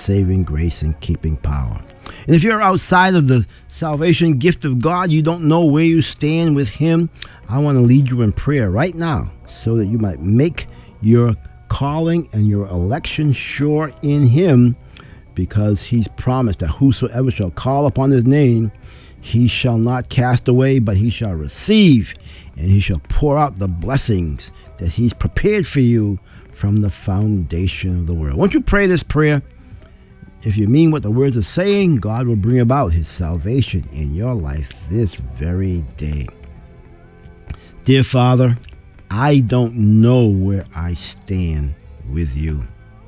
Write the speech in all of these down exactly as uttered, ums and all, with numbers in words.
saving grace and keeping power. And if you're outside of the salvation gift of God, you don't know where you stand with him, I want to lead you in prayer right now so that you might make your calling and your election sure in him, because he's promised that whosoever shall call upon his name, he shall not cast away, but he shall receive, and he shall pour out the blessings that he's prepared for you from the foundation of the world. Won't you pray this prayer? If you mean what the words are saying, God will bring about his salvation in your life this very day. Dear Father, I don't know where I stand with you.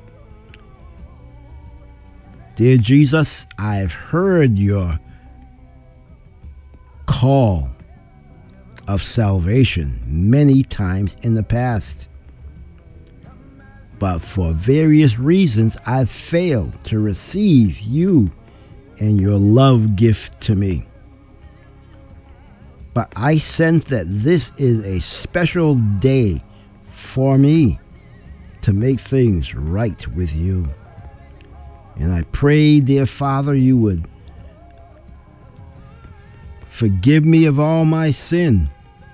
Dear Jesus, I've heard your call of salvation many times in the past, but for various reasons I've failed to receive you and your love gift to me. But I sense that this is a special day for me to make things right with you. And I pray, dear Father, you would forgive me of all my sin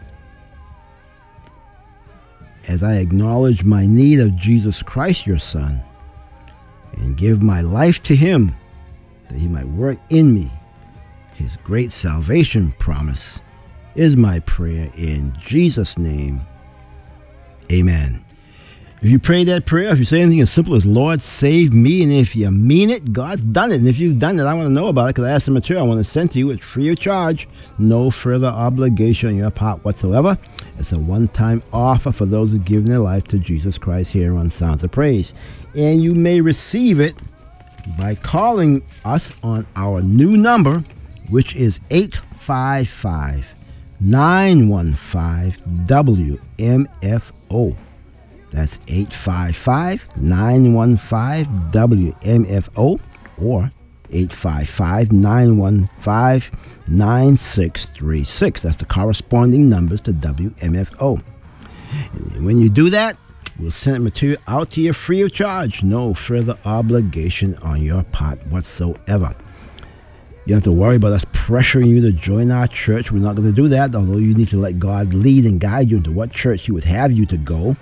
as I acknowledge my need of Jesus Christ, your Son, and give my life to him that he might work in me. His great salvation promise is my prayer in Jesus' name. Amen. If you pray that prayer, if you say anything as simple as, Lord, save me, and if you mean it, God's done it. And if you've done it, I want to know about it, because I have some material I want to send to you. It's free of charge, no further obligation on your part whatsoever. It's a one-time offer for those who give their life to Jesus Christ here on Sounds of Praise. And you may receive it by calling us on our new number, which is eight five five, nine one five, W M F O. That's eight five five, nine one five, W M F O, or eight five five, nine one five, nine six three six. That's the corresponding numbers to W M F O. And when you do that, we'll send material out to you free of charge. No further obligation on your part whatsoever. You don't have to worry about us pressuring you to join our church. We're not going to do that, although you need to let God lead and guide you into what church he would have you to go.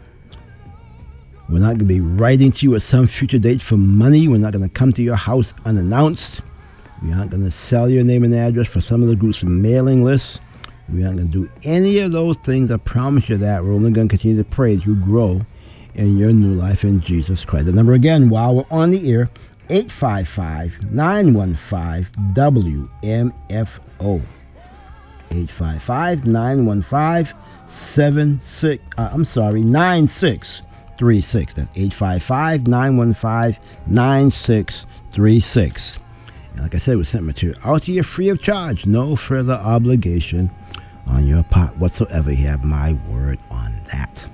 We're not going to be writing to you at some future date for money. We're not going to come to your house unannounced. We aren't going to sell your name and address for some of the groups' mailing lists. We aren't going to do any of those things. I promise you that. We're only going to continue to pray as you grow in your new life in Jesus Christ. The number again, while we're on the air, eight five five, nine one five, W M F O. eight five five, nine one five, seven six, uh, I'm sorry, nine six three six. That's eight five five, nine one five, nine six three six. And like I said, we sent material out to you free of charge. No further obligation on your part whatsoever. You have my word on that.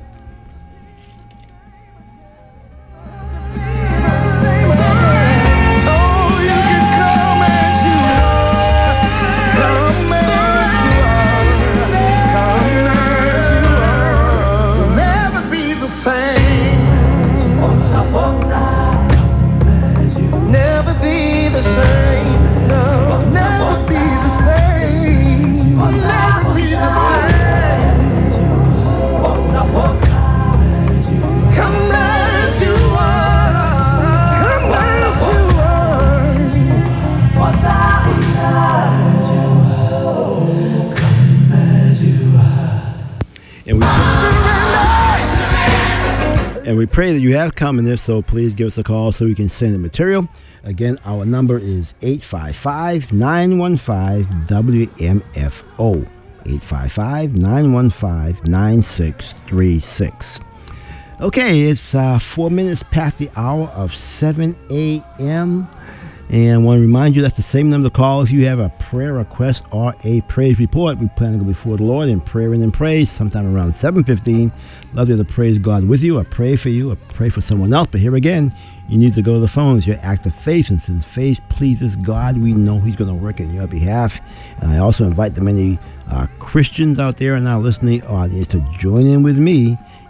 And we pray that you have come, and if so, please give us a call so we can send the material. Again, our number is eight five five, nine one five, W M F O. eight five five, nine one five, nine six three six. Okay, it's uh, four minutes past the hour of seven a.m. And I want to remind you that's the same number to call if you have a prayer request or a praise report. We plan to go before the Lord in prayer and in praise sometime around seven fifteen. Love to praise God with you. I pray for you. I pray for someone else. But here again, you need to go to the phones. Your act of faith. And since faith pleases God, we know he's going to work in your behalf. And I also invite the many uh, Christians out there in our listening audience to join in with me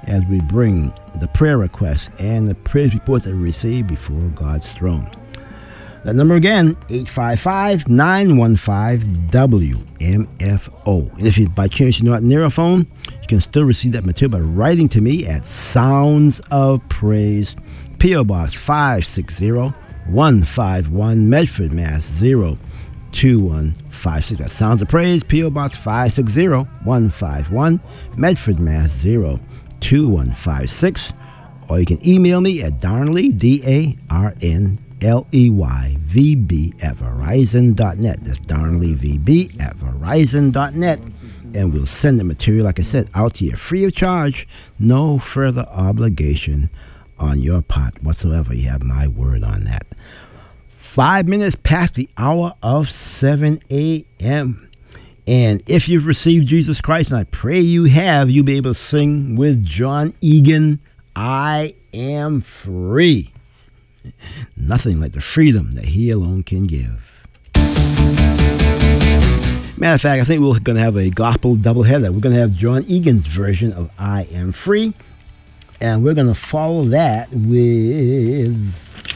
as we bring the prayer requests and the praise reports that we receive before God's throne. That number again, eight five five, nine one five, W M F O. And if you by chance you're not near a phone, you can still receive that material by writing to me at Sounds of Praise, P O. Box five six zero, one five one, Medford, Mass. zero two one five six. That's Sounds of Praise, P O. Box five six zero, one five one, Medford, Mass. zero two one five six. Or you can email me at Darnley, D A R N L E Y V B at Verizon dot net. That's Darnley V B at Verizon dot net. And we'll send the material, like I said, out to you free of charge. No further obligation on your part whatsoever. You have my word on that. Five minutes past the hour of seven a.m. And if you've received Jesus Christ, and I pray you have, you'll be able to sing with John Egan, I Am Free. Nothing like the freedom that he alone can give. Matter of fact, I think we're going to have a gospel doubleheader. We're going to have John Egan's version of I Am Free. And we're going to follow that with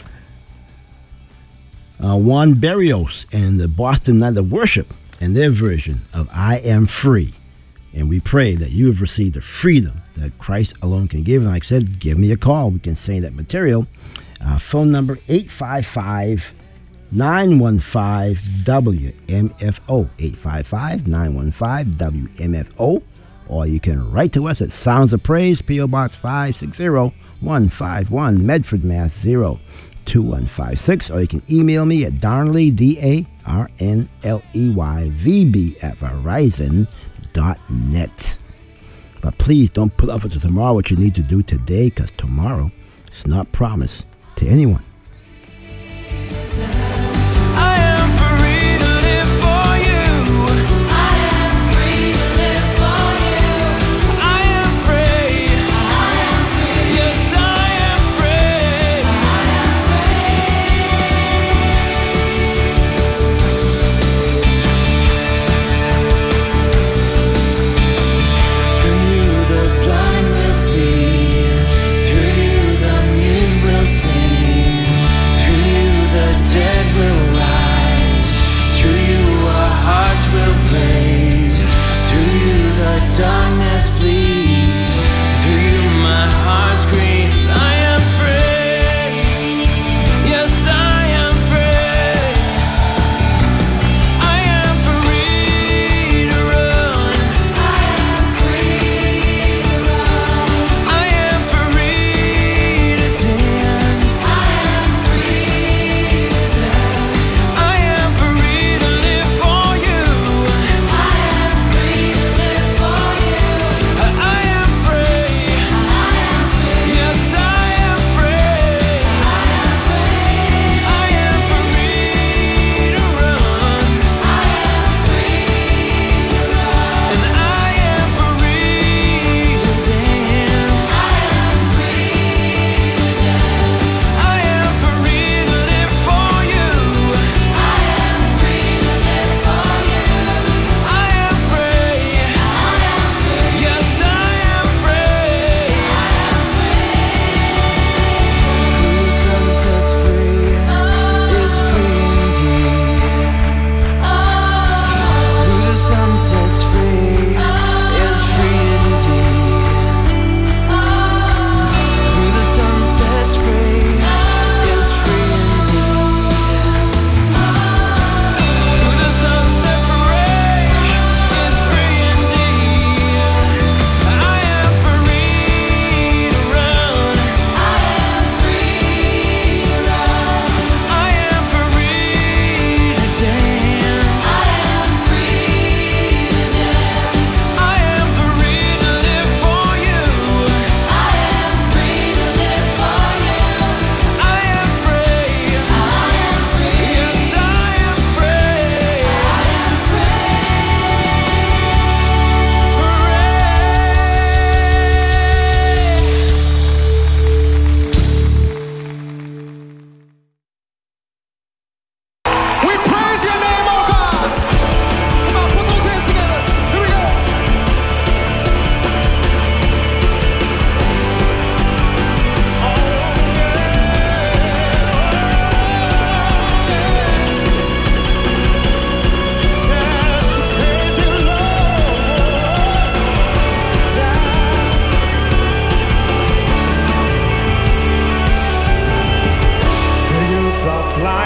uh, Juan Berrios and the Boston Night of Worship and their version of I Am Free. And we pray that you have received the freedom that Christ alone can give. And like I said, give me a call. We can sing that material. Uh, phone number eight five five, nine one five, W M F O, eight five five, nine one five, W M F O. Or you can write to us at Sounds of Praise, P O. Box five six zero, one five one, Medford, Mass. zero two one five six. Or you can email me at Darnley, D A R N L E Y V B at Verizon dot net. But please don't put off until tomorrow what you need to do today, because tomorrow is not promised to anyone. Blind will see, through you the mute will sing.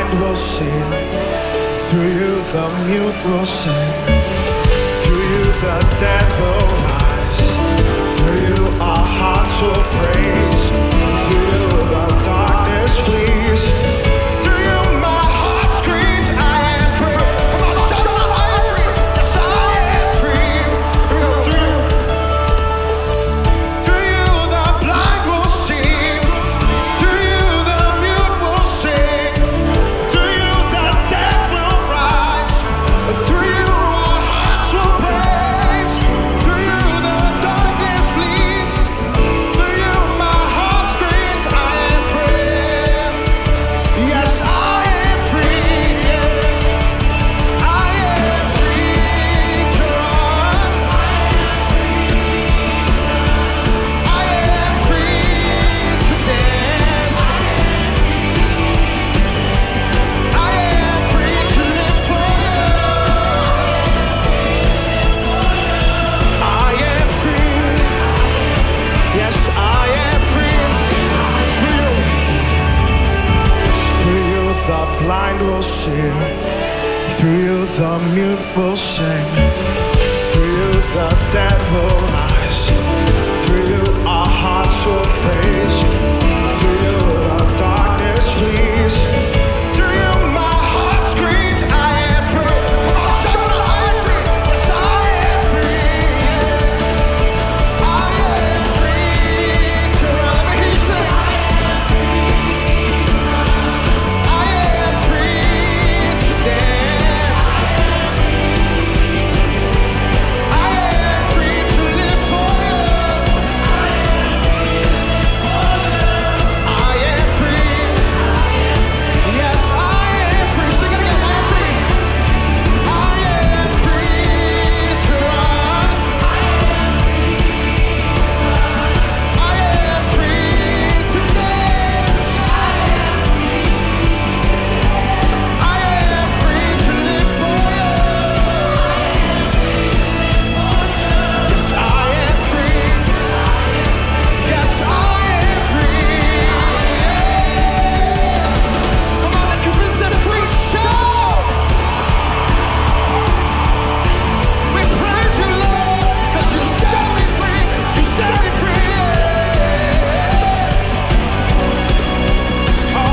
blind will see. Through you the mute will sing. Through you the dead will rise. Through you our hearts will praise. Through you the darkness flees. Through you my heart screams, I am free. Come on, shout it out, I am free. Yes, I am free. Here we go, through you. Through you the blind will see. Through you the mute will sing. Through you the dead will rise. Through you our hearts will praise. Through you the darkness flees. Through you my heart screams, I am free. Yes, I am free. Yeah. I am free to run. I am free to dance. I am free to live for you. I am free. Yes, I am free. Through you. Through you the blind will see. Through you the mute will sing. Through you the dead will rise. Through you our hearts will praise. Through you the darkness flees. Through you my heart screams, I am free. Come on, shout it out, I am free. Yes, I am free. I am free to run. Let me hear you sing. I am free to dance. I am free to live for you. I am free. Yes, I am free. Sing it again. I am free. I am free to run. I am free to dance. I am free to live for you. Yes, I am free. Yes, I am free. Come on, if you've been set free, shout! We praise you, Lord, 'cause you set me free. You set me free. Oh,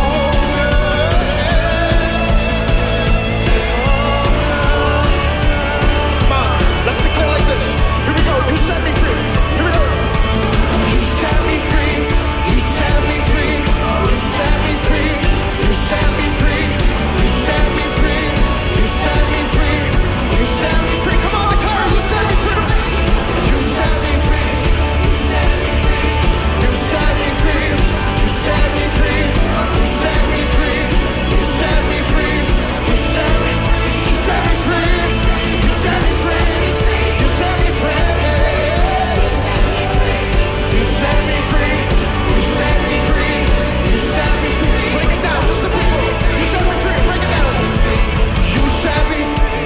come on, let's declare like this. Here we go. You set me free. Here we go. You set me free. You set me free. You set me free. You set me free. You set me free. You set me free. You set me free. Come on, declare it. You set me free. You set me free. You set me free. You set me free. You set me free. You set me free. You set me free. You set me You set me free. You set me free. You set me free. You set me free. You set me free. You set me free. Break it down, just the people. You set me free. Break it down. You set me.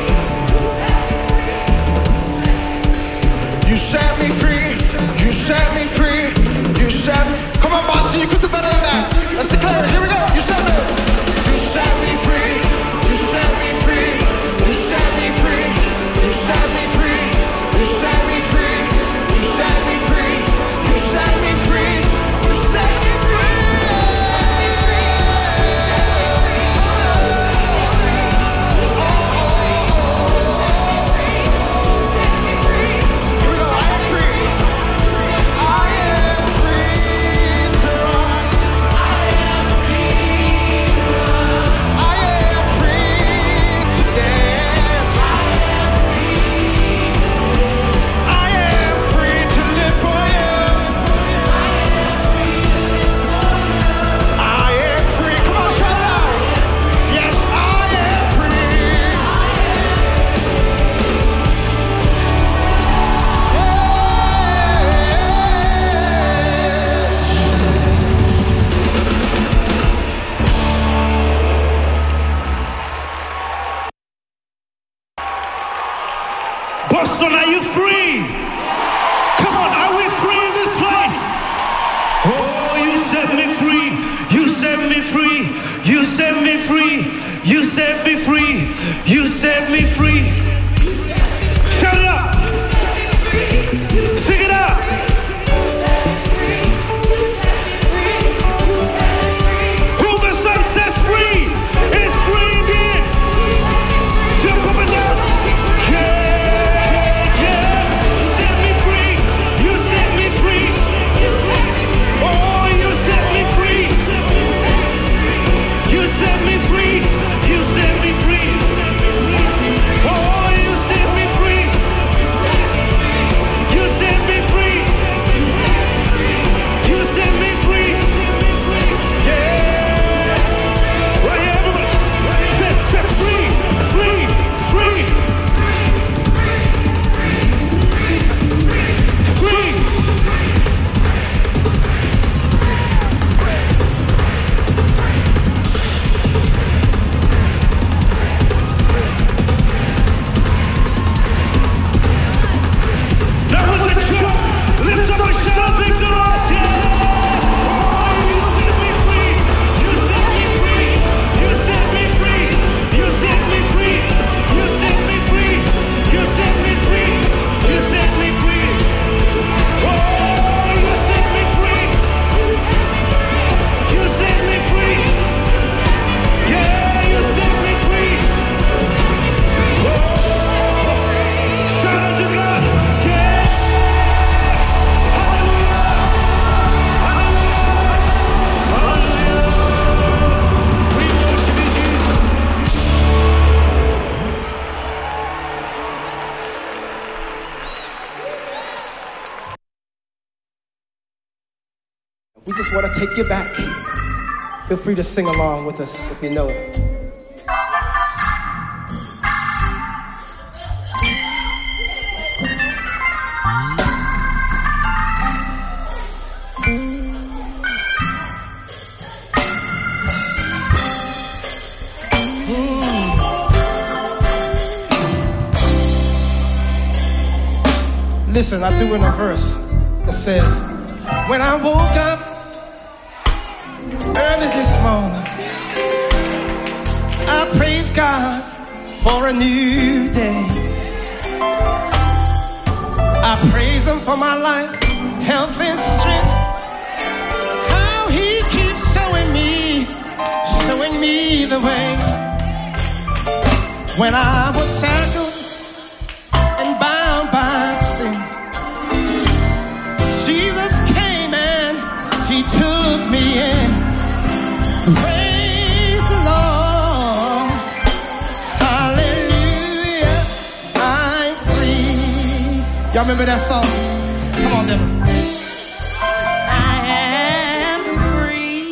You set me free. You set me free. You set me. Come on, Boston, you could do better than that. Let's declare it. Here we go. You set me. You set me free. You set me free. You set me free. You set me free. You set me free. You set me free. You set me free. You set me free. Here we go. I am free. I am free to run. I am free to run. I am free to dance. I am free to live for you. I am free. Come on, shout it out. Yes, I am free. Boston, are you free? Come on, are we free in this place? Oh, you set me free. You set me free. You set set me free. You set me free. You set me free. Shout it up. Sing it out. Who the sun sets free is free indeed. Jump up and down. Yeah, yeah. You set me free. You set me free. Oh, you set me free. You set me free. You set me free. Oh, you set me free. You set me free. You set me free. Yeah. Right here, everybody. Set, set free, free, free. Free. That was a jump. Lift up a shout of victory. Yeah. Oh, you set me free. You set me free. You set me free. You set me free. You set me free. You set me free. You set me free. Oh, you set me free. You set me free. Yeah, you set me free. Oh, shout out to God. Yeah. We just want to take you back. Feel free to sing along with us if you know it. Listen, I threw in a verse that says, when I woke up early this morning, I praise God for a new day. I praise Him for my life, health and strength. How He keeps showing me, showing me the way. When I was shackled and bound by sin, Jesus came and He took me in. Praise the Lord. Hallelujah. I'm free. Y'all remember that song? Come on, Deborah. I am free.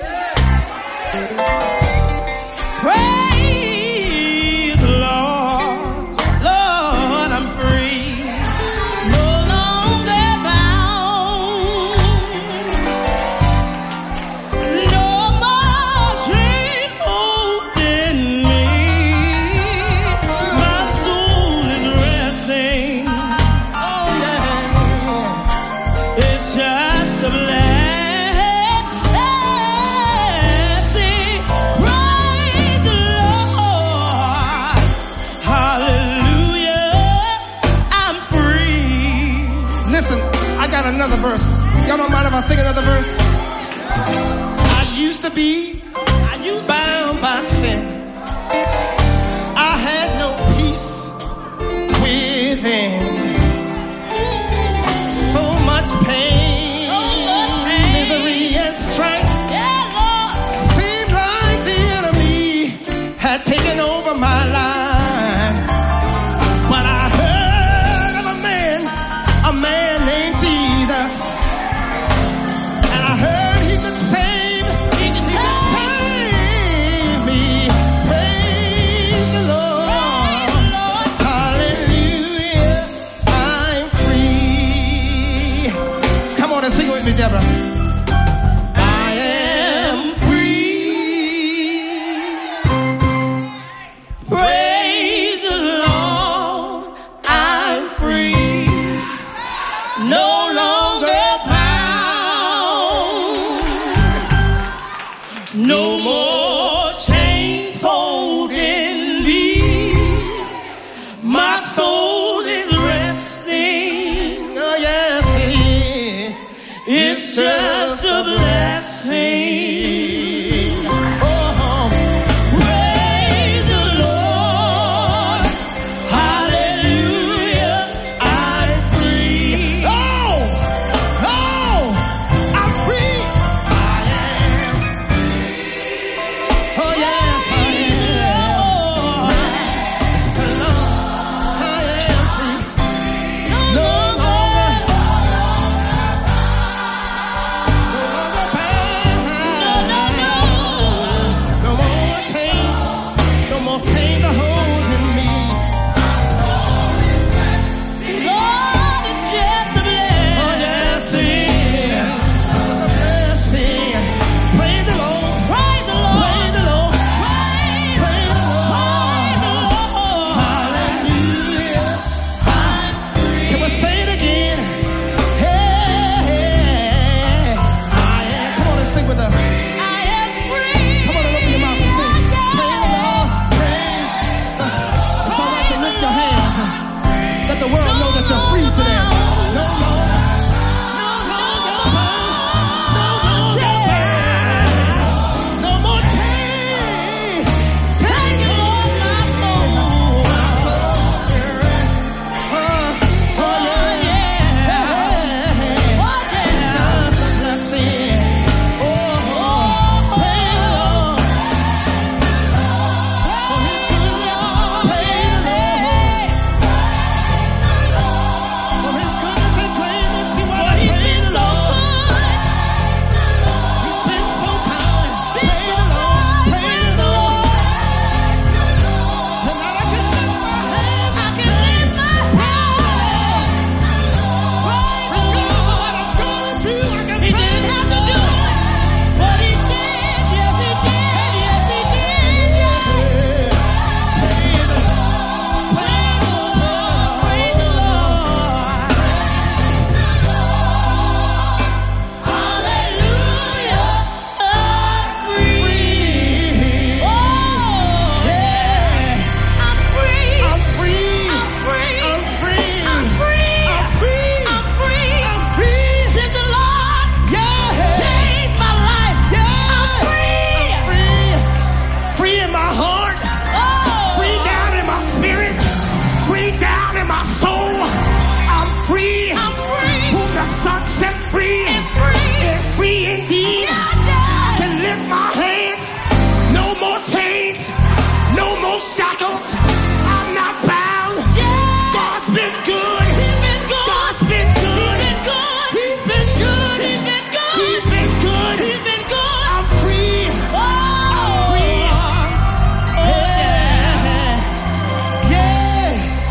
Praise the Lord. Lord, I'm free. No longer bound. No more chains holding me. My soul is resting. Oh, yeah. It's just a blessing. Praise the Lord. Hallelujah. I'm free. Listen, I got another verse. Y'all don't mind if I sing another verse? I used to be I used to bound by sin. I had no peace within. So much pain, So much pain. misery and strife. Yeah, Lord. Seemed like the enemy had taken over my life. But I heard of a man, a man named Jesus. And I heard He could save, He could save more chains are holding me. Lord, it's just a blessing. Oh, yes, it is. It's a blessing. Praise the Lord. Praise the Lord. Praise the Lord. Praise, Praise the Lord. praise the Lord. Hallelujah. Can we say it again? Hey, hey, I am. Come on, let's sing with us. I am free. Come on and open your mouth and sing. Praise the Lord. Praise. It's all right to lift your hands. Let the world know that you're free today. No, no. No, no, no, no, no, chains. No more chains. Take it off my soul. My soul. Uh, oh, yeah. Hey, hey, hey. Oh, yeah. Such a blessing. Oh, oh, praise the Lord. For His goodness, praise the Lord. For His goodness and greatness, see what I He's praise been the so Lord. good. He's been so kind. Praise the Lord, praise the Lord. Tonight I can lift my hands I and can lift my praise hands. the Lord. Regardless of what I'm going through, I can He praise didn't have to the do Lord. it, but he did. Yes, he did. Yes, he did. Yes. Praise the Lord, praise the Lord. Praise the Lord. Hallelujah. I'm free. Oh, Yeah, I'm free. I'm free. I'm free. I'm free. I'm free. I'm free. I'm free. I'm free. Since the Lord Yeah. changed my life. Yeah. I'm free. I'm free. Free in my heart. Oh. Free down in my spirit. Free down in my soul. I'm free. I'm free. Whom the Son set free It's free. is free indeed. Yeah, yeah. Can lift my hands. No more chains. No more shackles. I'm not bound. Yeah. God's been good. He's been good. God's been good. He's been good. He's been good. He's been good. He's been good. He's been good. I'm free. Oh. free. Oh, yeah. Yeah.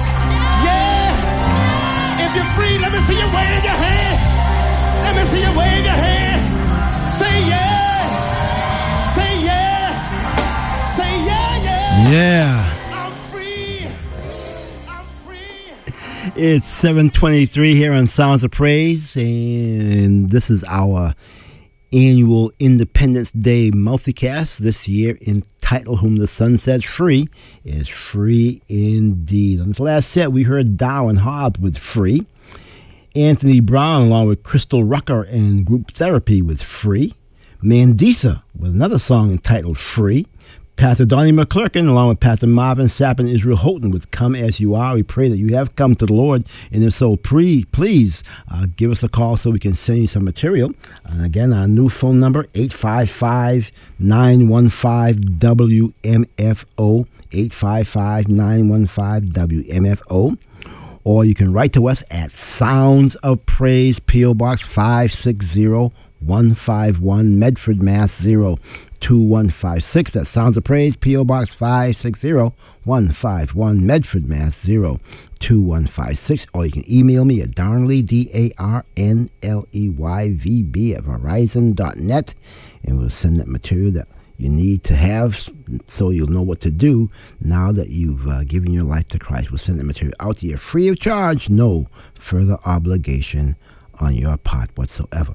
Yeah. If you're free, let me see you wave your hand. Let me see you wave your hand. Say yeah. Say yeah. Say yeah, yeah. Yeah. I'm free. I'm free. It's seven twenty-three here on Sounds of Praise, and this is our annual Independence Day multicast this year entitled Whom the Sun Sets Free is Free Indeed. On the last set, we heard Dow and Hobbs with Free, Anthony Brown along with Crystal Rucker and Group Therapy with Free, Mandisa with another song entitled Free, Pastor Donnie McClurkin along with Pastor Marvin Sapp and Israel Houghton with Come As You Are. We pray that you have come to the Lord, and if so, pre, please uh, give us a call so we can send you some material. And again, our new phone number, eight five five, nine one five, W M F O, eight five five, nine one five, W M F O. Or you can write to us at Sounds of Praise, P O. Box five six zero, one five one, Medford, Mass. zero two one five six. That's Sounds of Praise, P O. Box five six zero, one five one, Medford, Mass. zero two one five six. Or you can email me at Darnley, D A R N L E Y V B, at Verizon dot net, and we'll send that material that you need to have so you'll know what to do now that you've uh, given your life to Christ. We'll send the material out to you free of charge, no further obligation on your part whatsoever.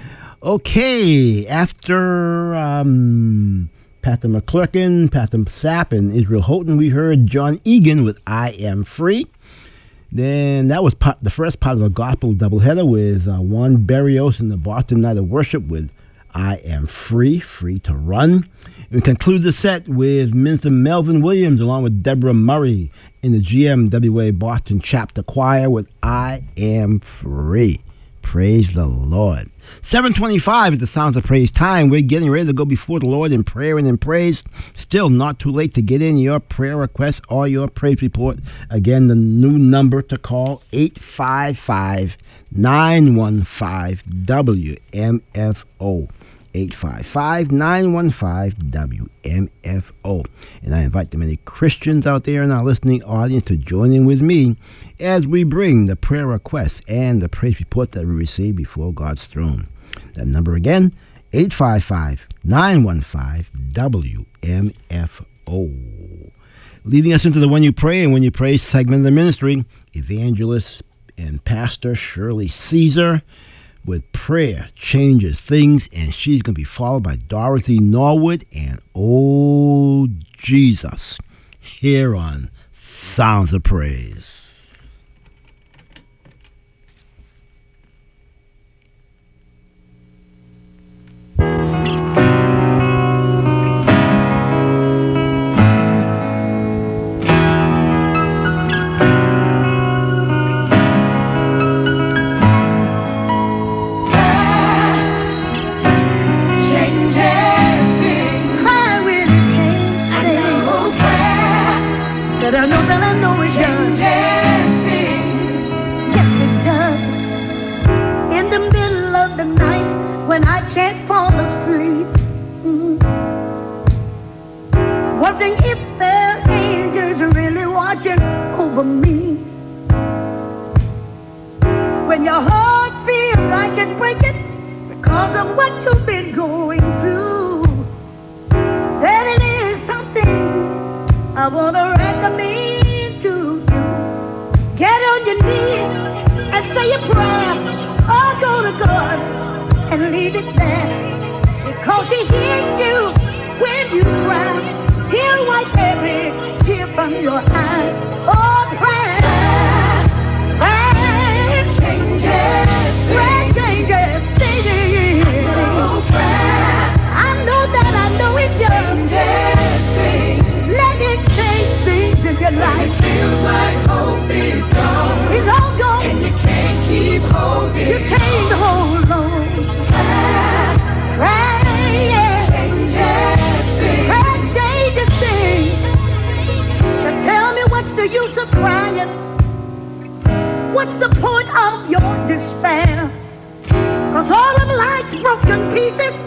Okay, after um, Pastor McClurkin, Pastor Sapp, and Israel Houghton, we heard John Egan with I Am Free. Then that was part, the first part of a gospel doubleheader with uh, Juan Berrios and the Boston Night of Worship with I Am Free, Free to Run. And we conclude the set with Minister Melvin Williams along with Deborah Murray in the G M W A Boston Chapter Choir with I Am Free. Praise the Lord. seven twenty-five is the Sounds of Praise time. We're getting ready to go before the Lord in prayer and in praise. Still not too late to get in your prayer request or your praise report. Again, the new number to call, eight five five, nine one five, W M F O. eight five five, nine one five, W M F O. And I invite the many Christians out there in our listening audience to join in with me as we bring the prayer requests and the praise report that we receive before God's throne. That number again, eight five five, nine one five, W M F O. Leading us into the When You Pray and When You Pray segment of the ministry, evangelist and pastor Shirley Caesar with Prayer Changes Things, and she's going to be followed by Dorothy Norwood and Oh Jesus here on Sounds of Praise. I know that I know it does. Yes, it does. In the middle of the night when I can't fall asleep, mm, wondering if there are angels really watching over me. When your heart feels like it's breaking because of what you've been going through, then it is something I want to recommend to you. Get on your knees and say a prayer, or go to God and leave it there, because He hears you when you cry. He'll wipe every tear from your eye. Oh, prayer, prayer changes, prayer changes things. Oh, prayer, I know that I know it does. Let it change things in your life. It feels like hope is gone. It's all gone. And you can't keep holding. You can't hold on. Prayer, prayer changes things. Prayer changes things. Now tell me, what's the use of crying? What's the point of your despair? Cause all of life's broken pieces,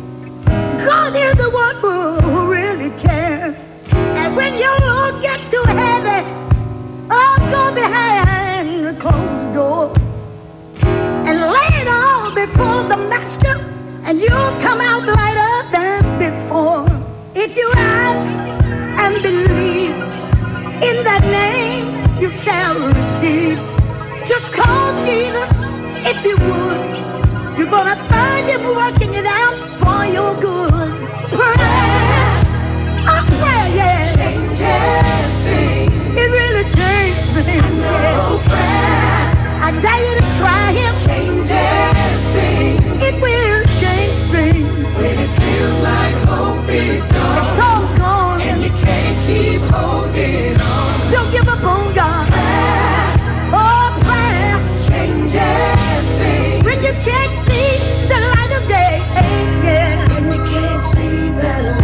God is the one who, who really cares. And when your load gets too heavy, oh, go behind the closed doors and lay it all before the Master, and you'll come out lighter than before. If you ask and believe in that name, you shall receive. Just call Jesus if you would. You're gonna find Him working it out for your good. Prayer, a prayer, yes, changes things. It really changes things. I know prayer, I dare you to try Him. Changes things. It will change things. When it feels like hope is gone, It's all gone. and you can't keep holding on. Don't give up on God. Prayer Oh, prayer changes things. when you can't see the light of day. Yeah. When you can't see the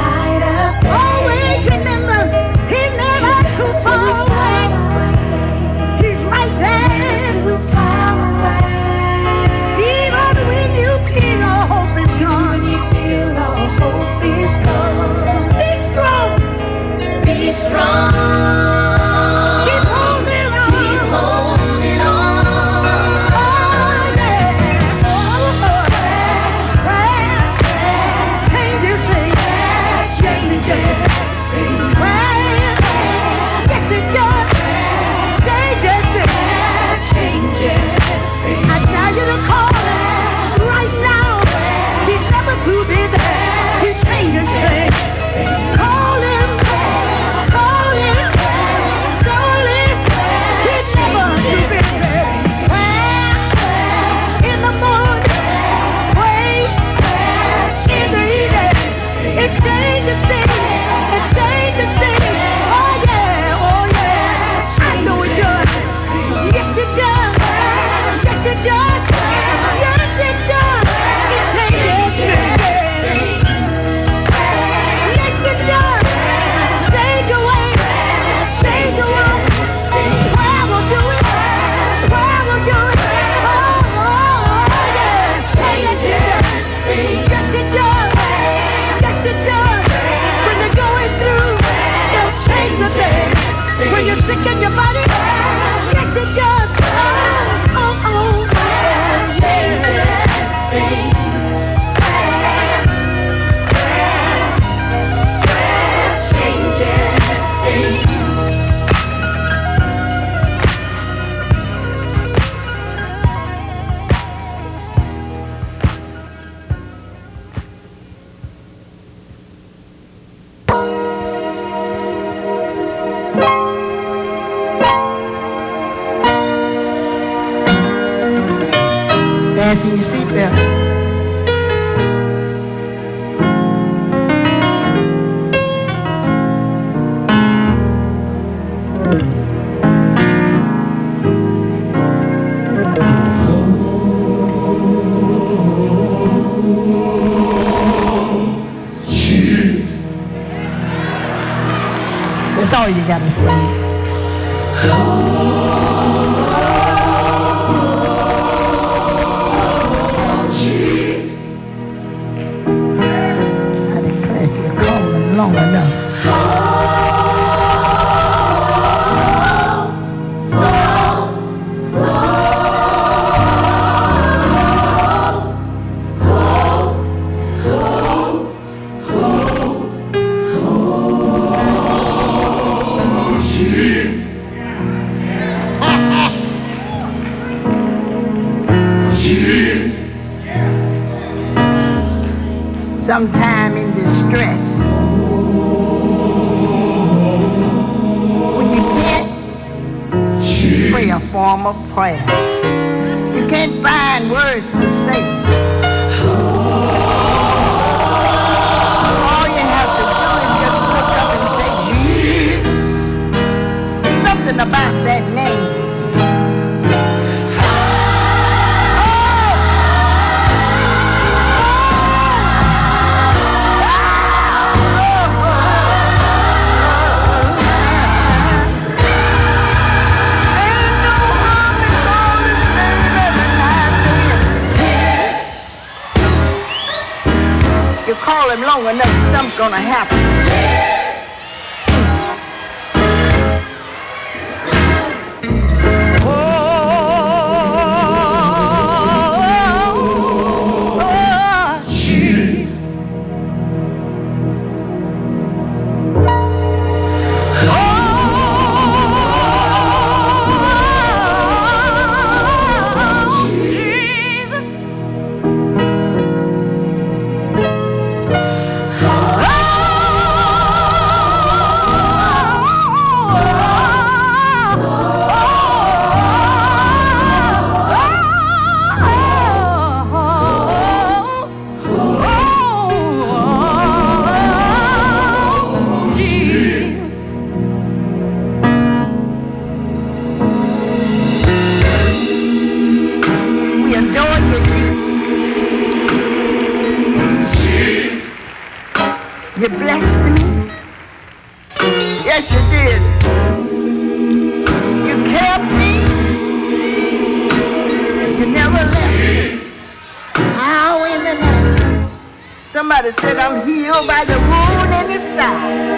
quicken your body. Yes, it does. Oh, oh. Prayer changes things. Prayer changes things. Fasten your seatbelt. That's all you gotta say. I declare you're calling long enough. Sometime in distress, when you can't pray a form of prayer, you can't find words to say. All you have to do is just look up and say, Jesus. There's something about that name. Call him long enough, something's gonna happen. Oh, oh, oh, Jesus. You blessed me. Yes, you did. You kept me. You never left me. How in the night? Somebody said I'm healed by the wound in his side.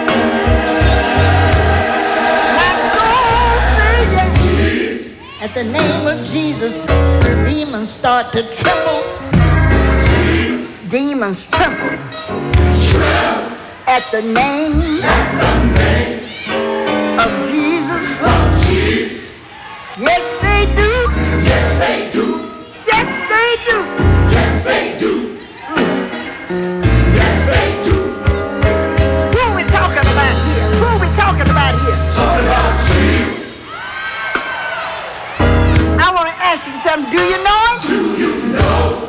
My soul says yes. At the name of Jesus, demons start to tremble. Demons tremble. At the name, At the name of Jesus. Of Jesus. Yes, they do. Yes, they do. Yes, they do. Yes, they do. Mm. Yes, they do. Who are we talking about here? Who are we talking about here? Talking about Jesus. I want to ask you something. Do you know it? Do you know?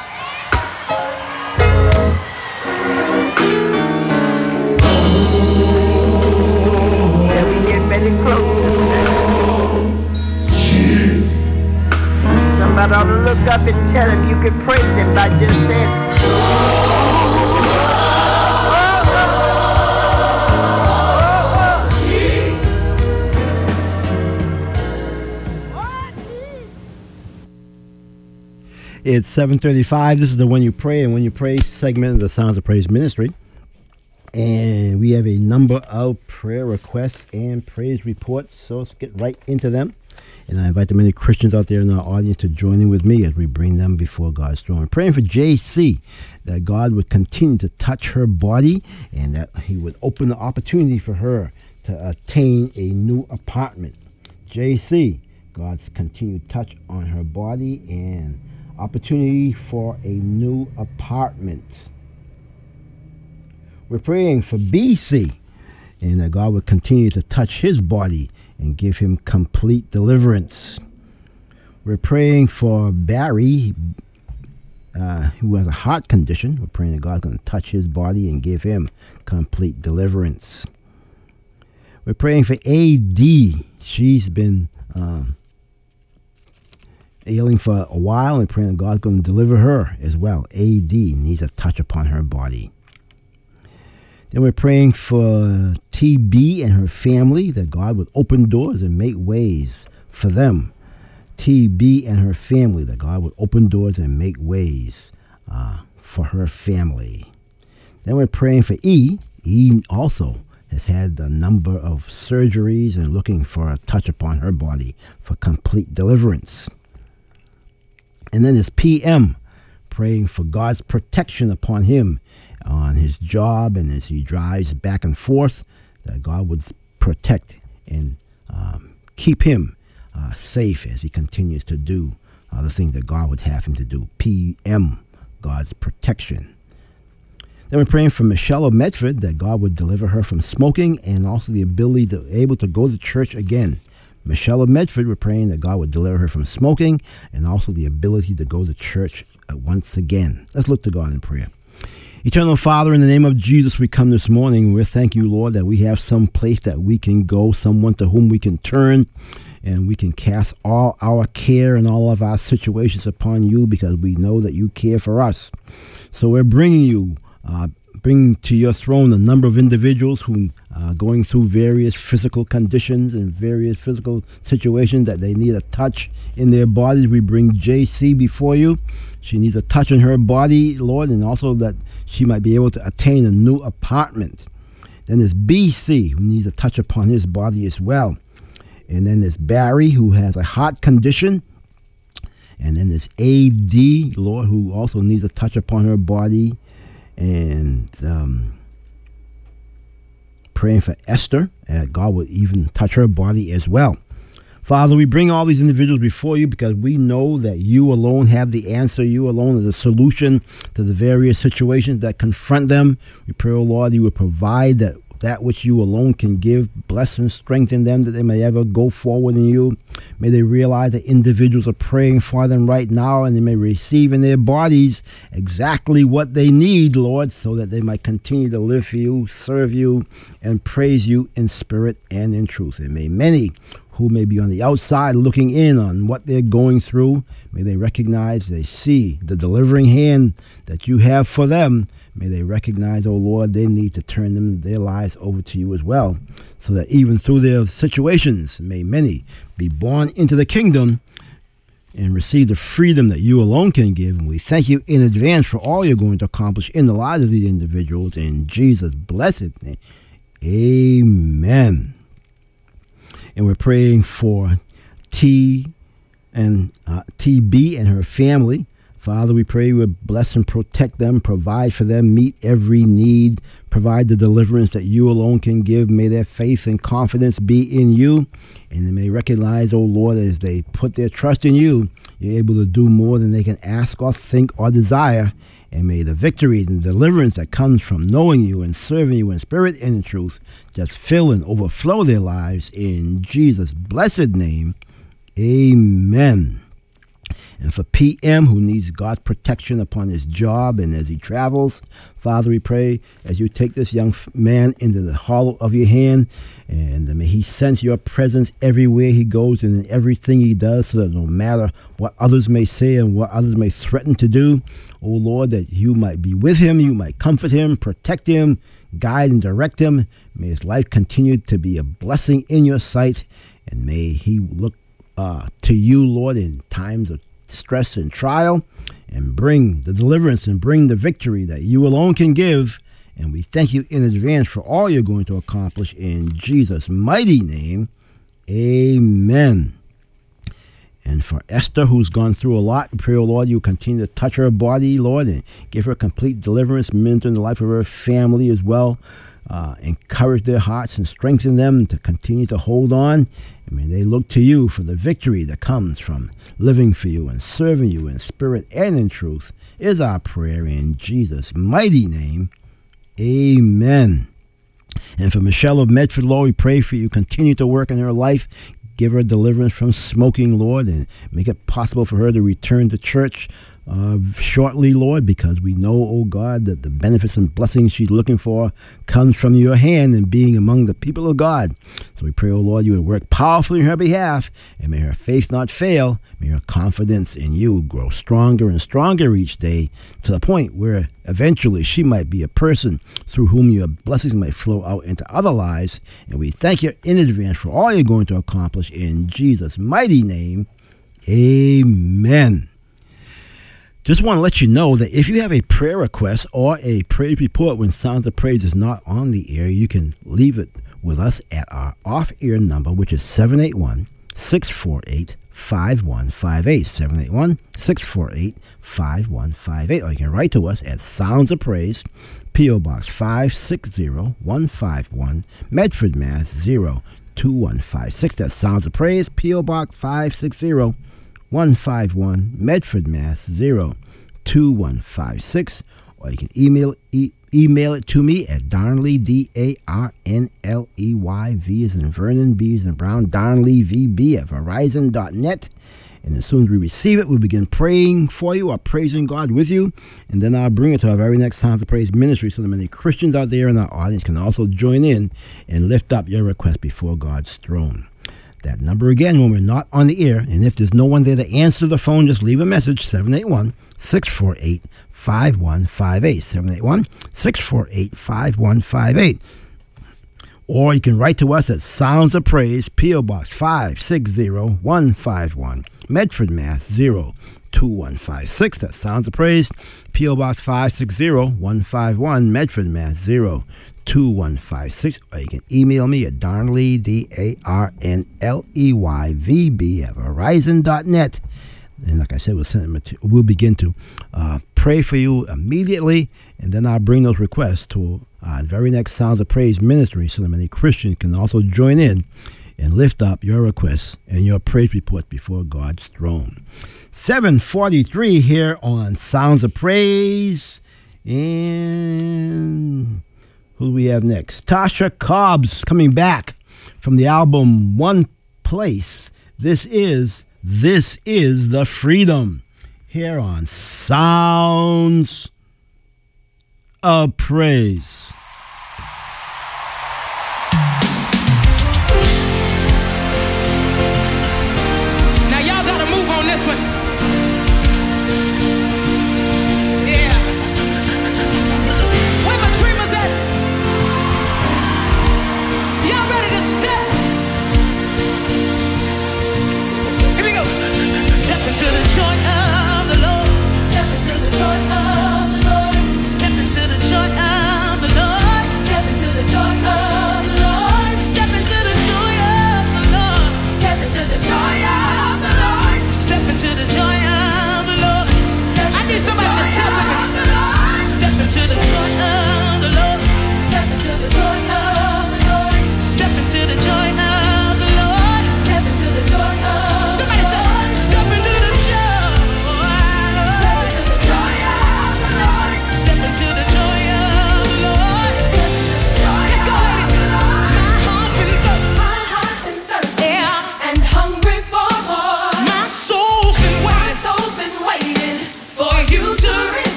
Close. Somebody ought to look up and tell him you can praise him by just saying, oh, oh, oh. It's seven thirty-five. This is the When You Pray and When You Pray segment of the Sounds of Praise Ministry. And we have a number of prayer requests and praise reports, so let's get right into them. And I invite the many Christians out there in our audience to join in with me as we bring them before God's throne. We're praying for J C, that God would continue to touch her body and that he would open the opportunity for her to attain a new apartment. J C, God's continued touch on her body and opportunity for a new apartment. We're praying for B C, and that God would continue to touch his body and give him complete deliverance. We're praying for Barry, uh, who has a heart condition. We're praying that God's going to touch his body and give him complete deliverance. We're praying for A D. She's been um, ailing for a while, and we're praying that God's going to deliver her as well. A D needs a touch upon her body. Then we're praying for T B and her family, that God would open doors and make ways for them. T B and her family, that God would open doors and make ways uh, for her family. Then we're praying for E. E also has had a number of surgeries and looking for a touch upon her body for complete deliverance. And then there's P M, praying for God's protection upon him on his job, and as he drives back and forth, that God would protect and um, keep him uh, safe as he continues to do uh, the things that God would have him to do. P M, God's protection. Then we're praying for Michelle of Medford, that God would deliver her from smoking and also the ability to able to go to church again. Michelle of Medford, we're praying that God would deliver her from smoking and also the ability to go to church uh, once again. Let's look to God in prayer. Eternal Father, in the name of Jesus, we come this morning. We thank you, Lord, that we have some place that we can go, someone to whom we can turn, and we can cast all our care and all of our situations upon you because we know that you care for us. So we're bringing you, uh, bringing to your throne a number of individuals who are going through various physical conditions and various physical situations that they need a touch in their bodies. We bring J C before you. She needs a touch in her body, Lord, and also that she might be able to attain a new apartment. Then there's B C, who needs a touch upon his body as well. And then there's Barry, who has a heart condition. And then there's A D, Lord, who also needs a touch upon her body. And um, praying for Esther, that God would even touch her body as well. Father, we bring all these individuals before you because we know that you alone have the answer. You alone are the solution to the various situations that confront them. We pray, oh Lord, you would provide that, that which you alone can give. Bless and strengthen them that they may ever go forward in you. May they realize that individuals are praying for them right now, and they may receive in their bodies exactly what they need, Lord, so that they might continue to live for you, serve you, and praise you in spirit and in truth. And may many who may be on the outside looking in on what they're going through, may they recognize, they see the delivering hand that you have for them. May they recognize, oh Lord, they need to turn them, their lives over to you as well, so that even through their situations, may many be born into the kingdom and receive the freedom that you alone can give. And we thank you in advance for all you're going to accomplish in the lives of these individuals. In Jesus' blessed name, amen. And we're praying for T and uh, T B and her family. Father, we pray you would bless and protect them, provide for them, meet every need, provide the deliverance that you alone can give. May their faith and confidence be in you, and they may recognize, oh Lord, as they put their trust in you, you're able to do more than they can ask or think or desire. And may the victory and deliverance that comes from knowing you and serving you in spirit and in truth just fill and overflow their lives in Jesus' blessed name. Amen. And for P M, who needs God's protection upon his job and as he travels, Father, we pray as you take this young man into the hollow of your hand, and may he sense your presence everywhere he goes and in everything he does, so that no matter what others may say and what others may threaten to do, oh Lord, that you might be with him, you might comfort him, protect him, guide and direct him. May his life continue to be a blessing in your sight, and may he look uh, to you, Lord, in times of stress and trial, and bring the deliverance and bring the victory that you alone can give. And we thank you in advance for all you're going to accomplish in Jesus' mighty name. Amen. And for Esther, who's gone through a lot, we pray, oh Lord, you continue to touch her body, Lord, and give her complete deliverance, minister in the life of her family as well. Uh, encourage their hearts and strengthen them to continue to hold on. I mean, they look to you for the victory that comes from living for you and serving you in spirit and in truth, is our prayer in Jesus' mighty name. Amen. And for Michelle of Medford, Lord, we pray for you. Continue to work in her life. Give her deliverance from smoking, Lord, and make it possible for her to return to church uh, shortly, Lord, because we know, oh God, that the benefits and blessings she's looking for comes from your hand and being among the people of God. So we pray, oh Lord, you would work powerfully on her behalf, and may her faith not fail. May her confidence in you grow stronger and stronger each day, to the point where eventually she might be a person through whom your blessings might flow out into other lives. And we thank you in advance for all you're going to accomplish in Jesus' mighty name. Amen. Just want to let you know that if you have a prayer request or a praise report when Sounds of Praise is not on the air, you can leave it with us at our off-air number, which is seven eight one, six four eight, five one five eight, seven eight one, six four eight, five one five eight. Or you can write to us at Sounds of Praise, P O. Box five six zero one five one, Medford, Mass. zero two one five six. That's Sounds of Praise, P O. Box five six zero one five one, Medford, Mass. zero two one five six. Or you can email e- email it to me at Darnley, D A R N L E Y, V as in Vernon, B as in Brown, Darnley, V B at Verizon dot net. And as soon as we receive it, we'll begin praying for you or praising God with you. And then I'll bring it to our very next Sounds of Praise ministry so that many Christians out there in our audience can also join in and lift up your request before God's throne. That number again, when we're not on the air, and if there's no one there to answer the phone, just leave a message, seven eight one, six four eight, five one five eight, seven eight one, six four eight, five one five eight. Or you can write to us at Sounds of Praise, P O. Box five six zero one five one, Medford, Mass. zero two one five six. That's Sounds of Praise, P O. Box five six zero one five one, Medford, Mass. zero two one five six. Or you can email me at Darnley, D A R N L E Y, V B at Verizon dot net. And like I said, we'll, send it to, we'll begin to uh, pray for you immediately, and then I'll bring those requests to our very next Sounds of Praise ministry so that many Christians can also join in and lift up your requests and your praise reports before God's throne. seven forty-three here on Sounds of Praise. And who do we have next? Tasha Cobbs coming back from the album One Place. This is This is the Freedom here on Sounds of Praise. Now y'all gotta move on this one. Yeah. Where my dreamers at? Y'all ready to step? Here we go. Step into the joy of the Lord. Step into the joy of the Lord. Step into the joy of the Lord.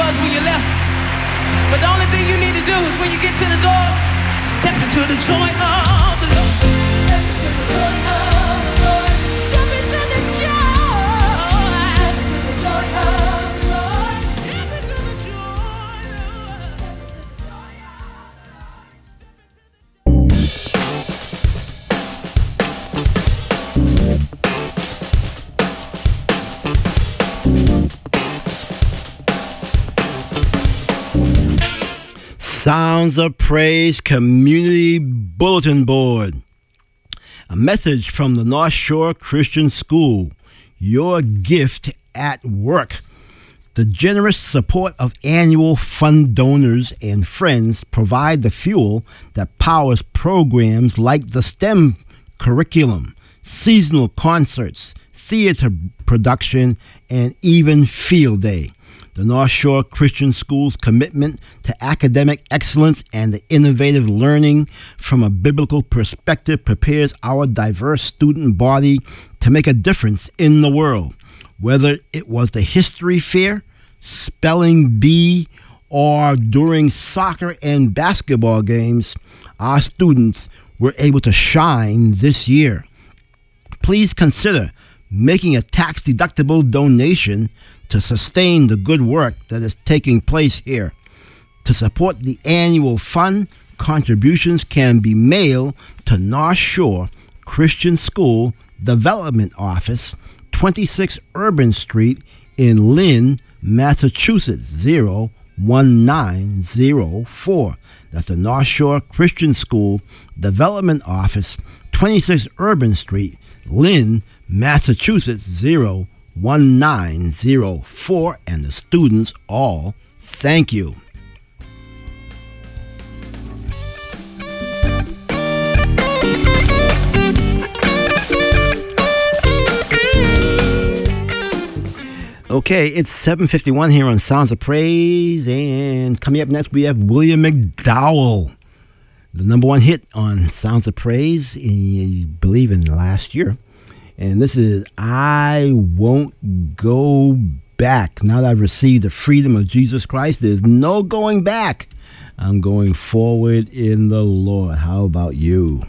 was when you left. But the only thing you need to do is when you get to the door, step into the joy of the Lord. Step into the joy of the Lord. Step into the joy. Step into the joy of the Lord. Step into the joy. Step into the joy. Sounds of Praise Community Bulletin Board. A message from the North Shore Christian School. Your gift at work. The generous support of annual fund donors and friends provide the fuel that powers programs like the STEM curriculum, seasonal concerts, theater production, and even Field Day. The North Shore Christian School's commitment to academic excellence and the innovative learning from a biblical perspective prepares our diverse student body to make a difference in the world. Whether it was the history fair, spelling bee, or during soccer and basketball games, our students were able to shine this year. Please consider making a tax-deductible donation to sustain the good work that is taking place here. To support the annual fund, contributions can be mailed to North Shore Christian School Development Office, twenty-six Urban Street in Lynn, Massachusetts, zero one nine zero four. That's the North Shore Christian School Development Office, twenty-six Urban Street, Lynn, Massachusetts, zero one nine zero four, and the students all thank you. Okay, it's seven fifty-one here on Sounds of Praise, and coming up next we have William McDowell, the number one hit on Sounds of Praise, I believe in last year. And this is I Won't Go Back. Now that I've received the freedom of Jesus Christ, there's no going back. I'm going forward in the Lord. How about you?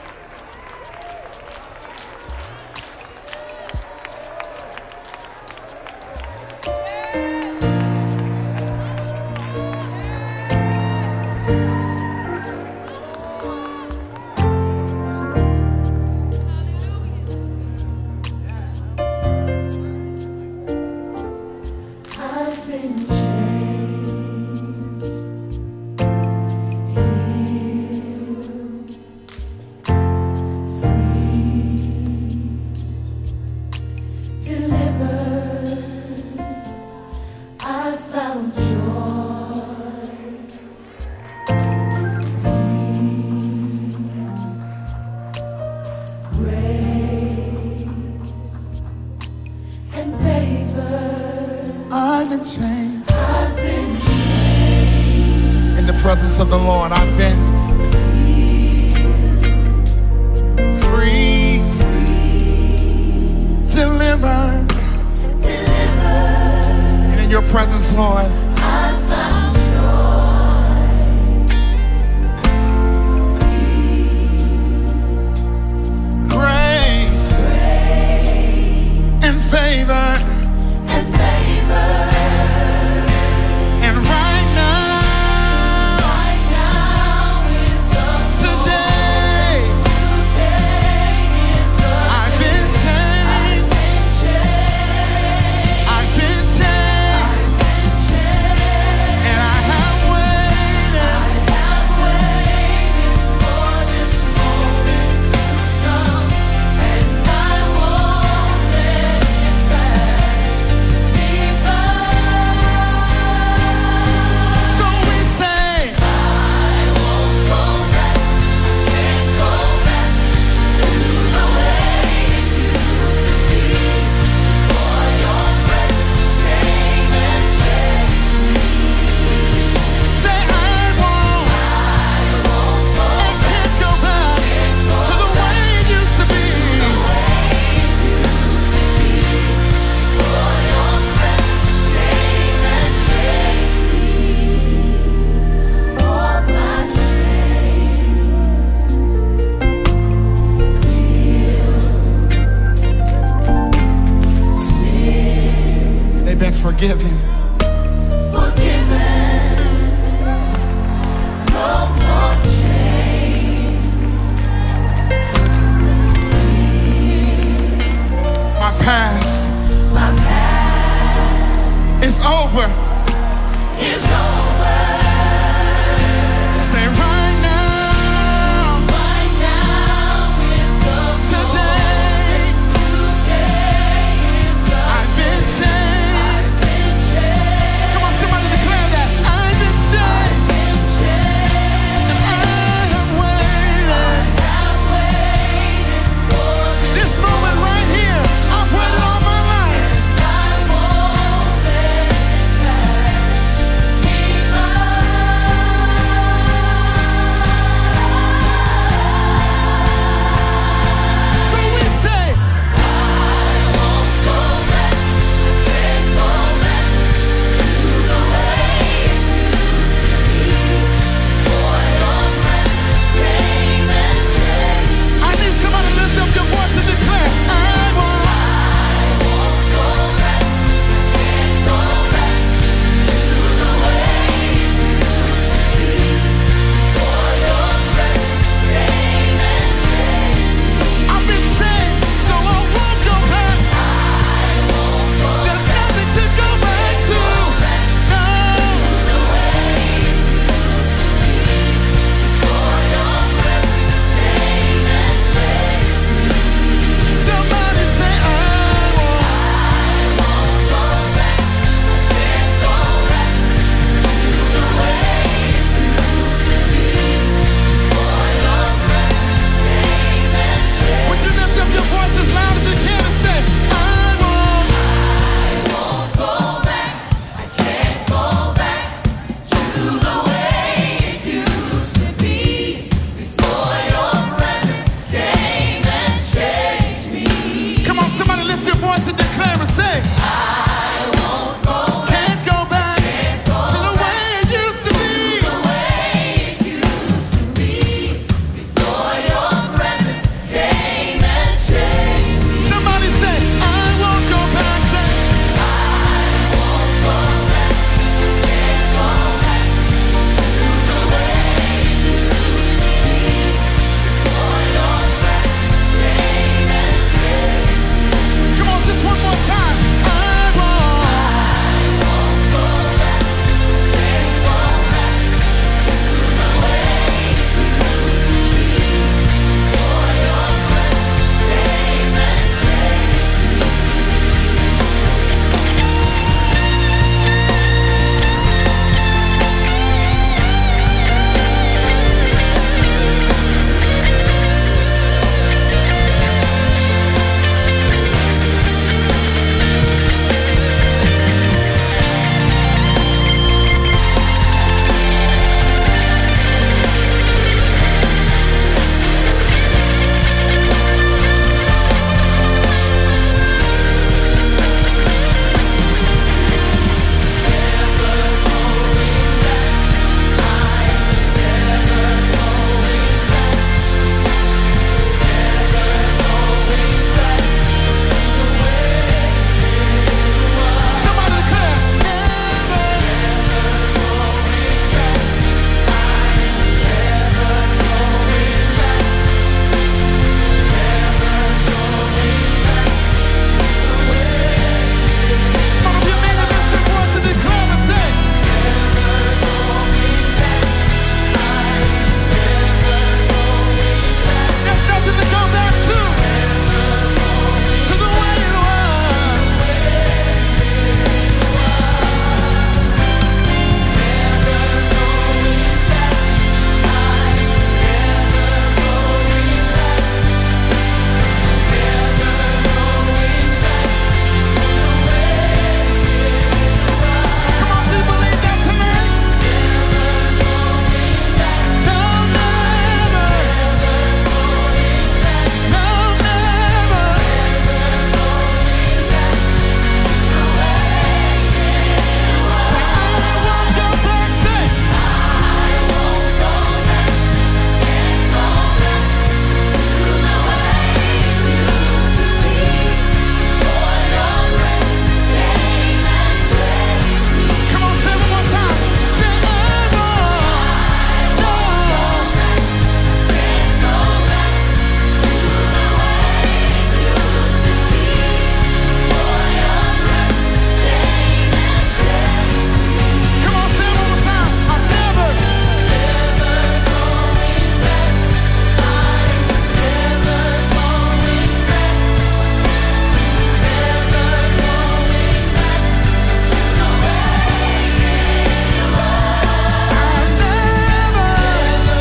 I've been chained. I've been chained. In the presence of the Lord, I've been free, free. Delivered. Delivered. And in your presence, Lord, I found joy, peace, grace, grace. And favor. Change. forgive him.